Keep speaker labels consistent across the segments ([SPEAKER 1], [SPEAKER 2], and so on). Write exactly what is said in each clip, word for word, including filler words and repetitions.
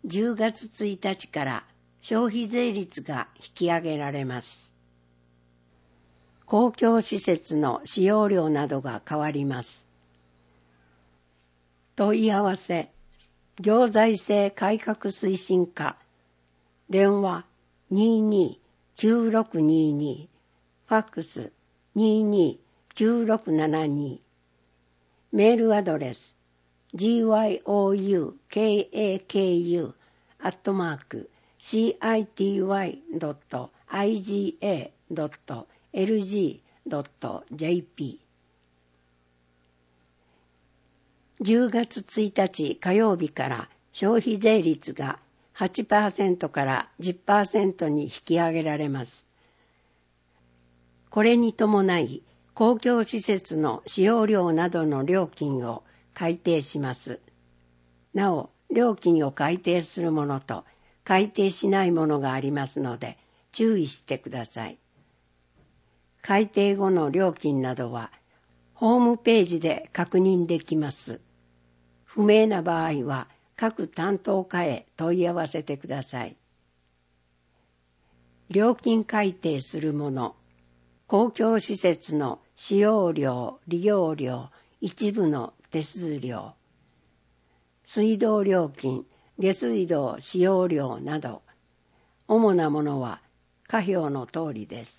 [SPEAKER 1] じゅうがつついたちから消費税率が引き上げられます。公共施設の使用料などが変わります。問い合わせ、行財政改革推進課、電話 にーにーきゅうろくにーにー、ファックス にーにーきゅうろくななにー、メールアドレス ジーワイオーユーケーエーケーユー アットマーク シーアイティーワイドットアイジーエードットエルジードットジェーピー。じゅうがつついたち火曜日から消費税率が はちパーセント から じゅっパーセント に引き上げられます。これに伴い、公共施設の使用料などの料金を改定します。なお、料金を改定するものと改定しないものがありますので、注意してください。改定後の料金などは、ホームページで確認できます。不明な場合は、各担当課へ問い合わせてください。料金改定するもの、公共施設の使用料、利用料、一部の手数料、水道料金、下水道使用料など、主なものは下表の通りです。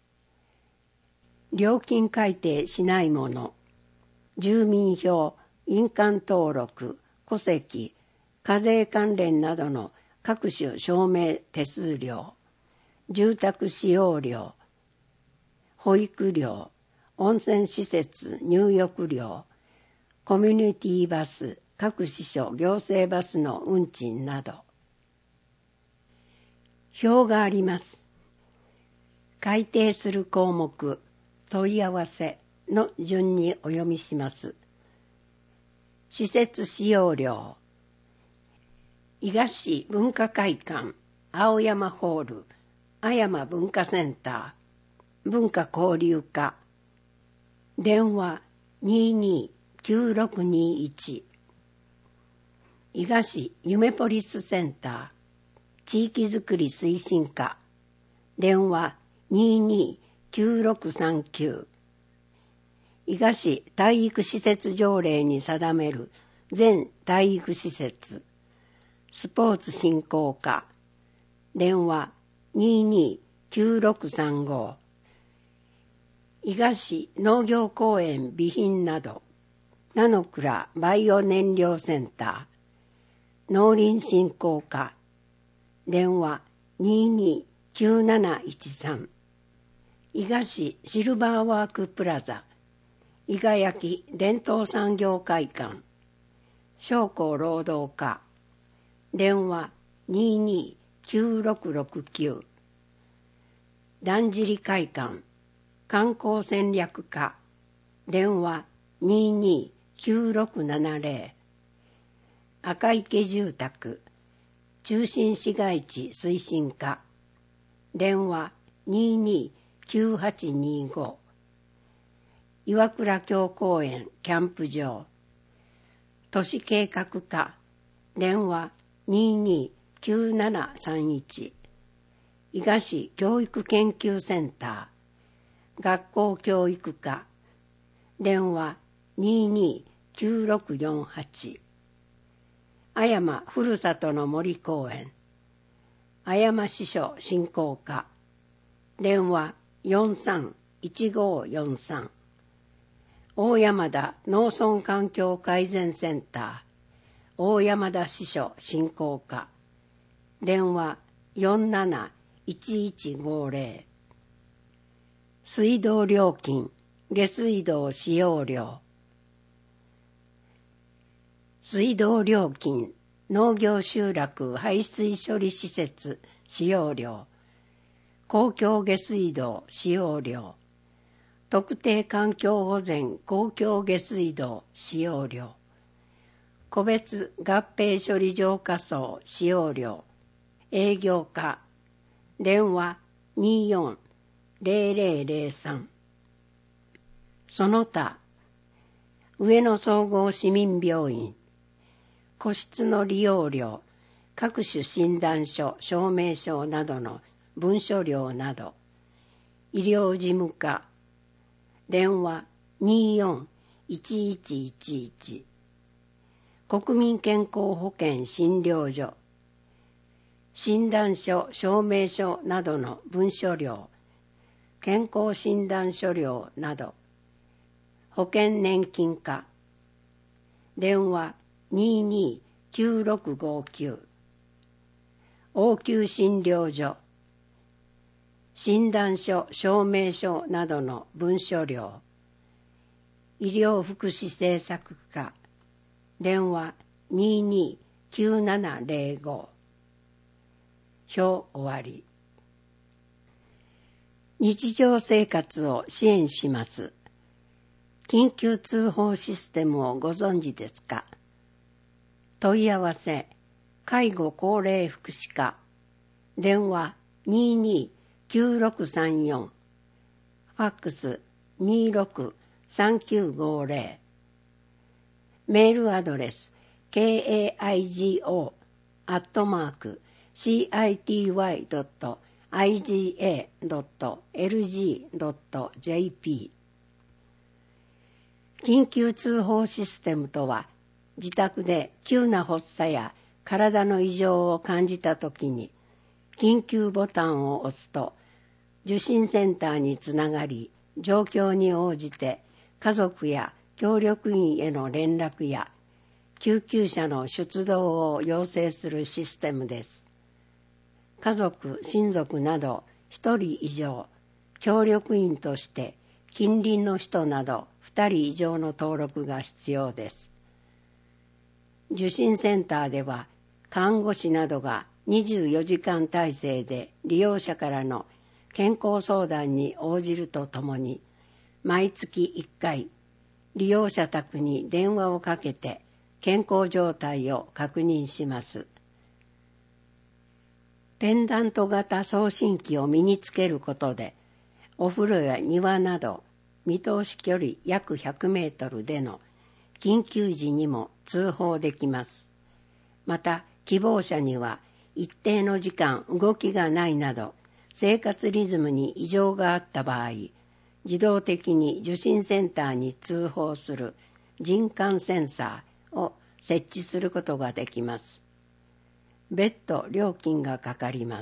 [SPEAKER 1] 料金改定しないもの、住民票、印鑑登録、戸籍、課税関連などの各種証明手数料、住宅使用料、保育料、温泉施設入浴料、コミュニティバス、各支所行政バスの運賃など。表があります。改定する項目、問い合わせの順にお読みします。施設使用料、伊賀市文化会館、青山ホール、阿山文化センター、文化交流課、電話 にーにーきゅうろくにーいち、伊賀市夢ポリスセンター、地域づくり推進課、電話 にーにーきゅうろくさんきゅう、伊賀市体育施設条例に定める全体育施設、スポーツ振興課、電話 にーにーきゅうろくさんご、伊賀市農業公園備品など、名の倉バイオ燃料センター、農林振興課、電話 にーにーきゅうなないちさん、伊賀市シルバーワークプラザ、伊賀焼伝統産業会館、商工労働課、電話 にーにーきゅうろくろくきゅう、だんじり会館、観光戦略課、電話 にーにーきゅうろくななぜろ、赤池住宅、中心市街地推進課、電話 にーにーきゅうはちにーご、岩倉峡公園キャンプ場、都市計画課、電話 にーにーきゅうななさんいち、伊賀市教育研究センター、学校教育課、電話 にーにーきゅうろくよんはち、阿山ふるさとの森公園、阿山支所振興課、電話よんさんいちごよんさん、大山田農村環境改善センター、大山田支所振興課、電話よんなないちいちごぜろ、水道料金、下水道使用料、水道料金、農業集落排水処理施設使用料、公共下水道使用料、特定環境保全公共下水道使用料、個別合併処理浄化槽使用料、営業課、電話にーよんぜろぜろぜろさん、その他、上野総合市民病院、個室の利用料、 各種診断書、証明書などの文書料など、医療事務課、電話 にーよんいちいちいちいち、国民健康保険診療所、診断書、証明書などの文書料、健康診断書料など、保険年金課、電話 にーにーきゅうろくごきゅう、応急診療所、診断書、証明書などの文書料、医療福祉政策課、電話 にーにーきゅうななぜろご、表終わり。日常生活を支援します。緊急通報システムをご存知ですか？問い合わせ、介護高齢福祉課、電話 にーにーきゅうろくさんよん、ファックス にーろくさんきゅうごぜろ、メールアドレス ケーエーアイジーオー アットマーク シーアイティーワイ ドット アイジーエー ドット エルジー ドット ジェーピー。緊急通報システムとは、自宅で急な発作や体の異常を感じたときに、緊急ボタンを押すと、受診センターにつながり、状況に応じて家族や協力員への連絡や救急車の出動を要請するシステムです。家族、親族など一人以上、協力員として近隣の人など二人以上の登録が必要です。受診センターでは看護師などがにじゅうよじかん体制で利用者からの健康相談に応じるとともに、毎月いっかい利用者宅に電話をかけて健康状態を確認します。ペンダント型送信機を身につけることで、お風呂や庭など見通し距離約ひゃくメートルでの緊急時にも通報できます。また、希望者には一定の時間動きがないなど、生活リズムに異常があった場合、自動的に受診センターに通報する人感センサーを設置することができます。別途料金がかかります。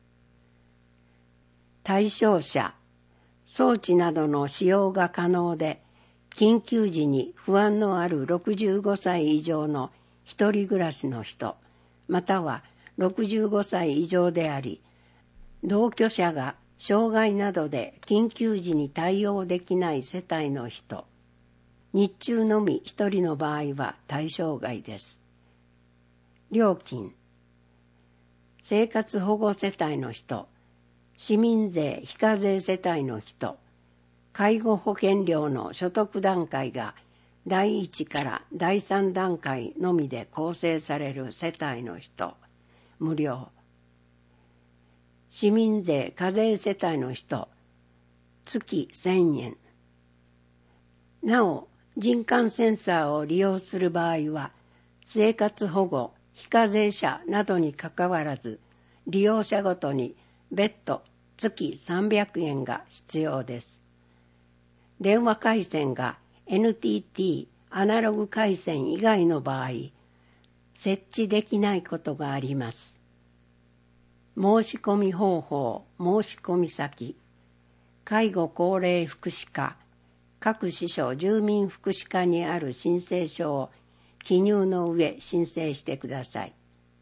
[SPEAKER 1] 対象者、装置などの使用が可能で、緊急時に不安のあるろくじゅうごさい以上の一人暮らしの人、またはろくじゅうごさい以上であり、同居者が障害などで緊急時に対応できない世帯の人、日中のみ一人の場合は対象外です。料金、生活保護世帯の人、市民税非課税世帯の人、介護保険料の所得段階がだいいちからだいさん段階のみで構成される世帯の人、無料。市民税課税世帯の人、月せんえん。なお、人感センサーを利用する場合は、生活保護、非課税者などにかかわらず、利用者ごとに別途月さんびゃくえんが必要です。電話回線が エヌティーティー アナログ回線以外の場合、設置できないことがあります。申し込み方法、申し込み先、介護高齢福祉課、各支所住民福祉課にある申請書を記入の上申請してください。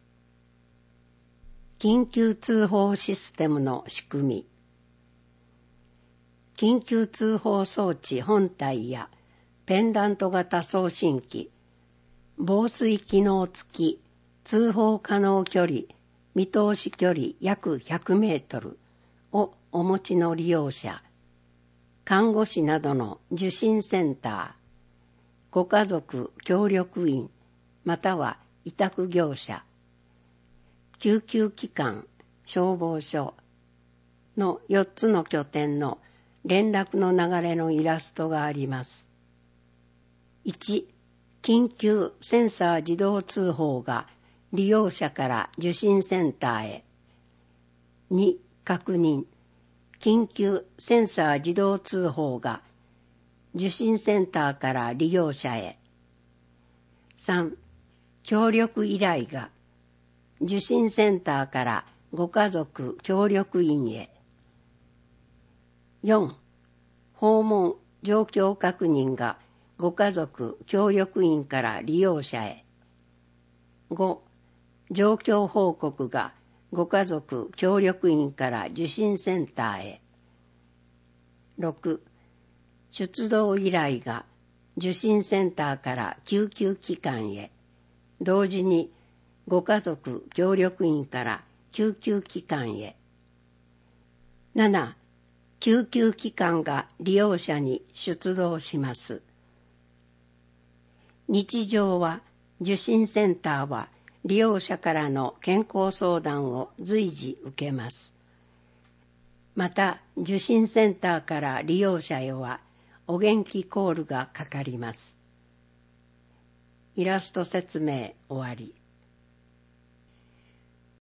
[SPEAKER 1] 緊急通報システムの仕組み。緊急通報装置本体やペンダント型送信機、防水機能付き通報可能距離、見通し距離約ひゃくメートルをお持ちの利用者、看護師などの受診センター、ご家族協力員または委託業者、救急機関、消防署のよっつの拠点の連絡の流れのイラストがあります。いち、緊急センサー自動通報が利用者から受信センターへ。に、確認。緊急センサー自動通報が受信センターから利用者へ。さん、協力依頼が受信センターからご家族協力員へ。よん、訪問状況確認がご家族協力員から利用者へ。ご、状況報告がご家族協力員から受信センターへ。ろく、出動依頼が受信センターから救急機関へ。同時にご家族協力員から救急機関へ。なな、救急機関が利用者に出動します。日常は受信センターは利用者からの健康相談を随時受けます。また受信センターから利用者へはお元気コールがかかります。イラスト説明終わり。